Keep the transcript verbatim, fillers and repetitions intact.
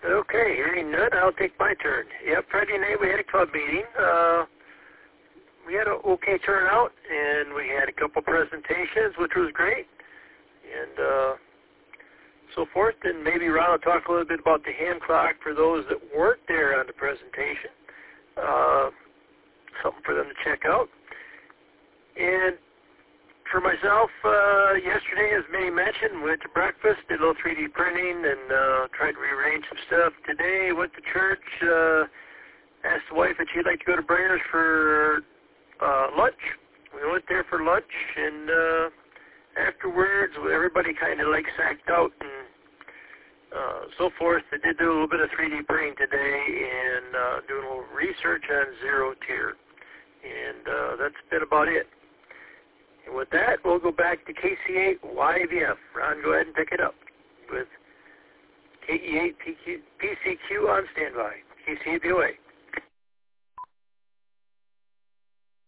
Okay, hearing none, I'll take my turn. Yep, Friday night we had a club meeting. Uh, we had an okay turnout, and we had a couple presentations, which was great, and uh, so forth. And maybe Ron will talk a little bit about the hand clock for those that weren't there on the presentation. Uh, something for them to check out. And for myself, uh, yesterday, as Minnie mentioned, went to breakfast, did a little three D printing, and uh, tried to rearrange some stuff. Today, went to church, uh, asked the wife if she'd like to go to Brainer's for uh, lunch. We went there for lunch, and uh, afterwards, everybody kind of like sacked out and uh, so forth. I did do a little bit of three D printing today and uh, doing a little research on zero tier, and uh, that's been about it. And with that, we'll go back to K C eight Y V F. Ron, go ahead and pick it up with K E eight P C Q on standby. K C eight V O A.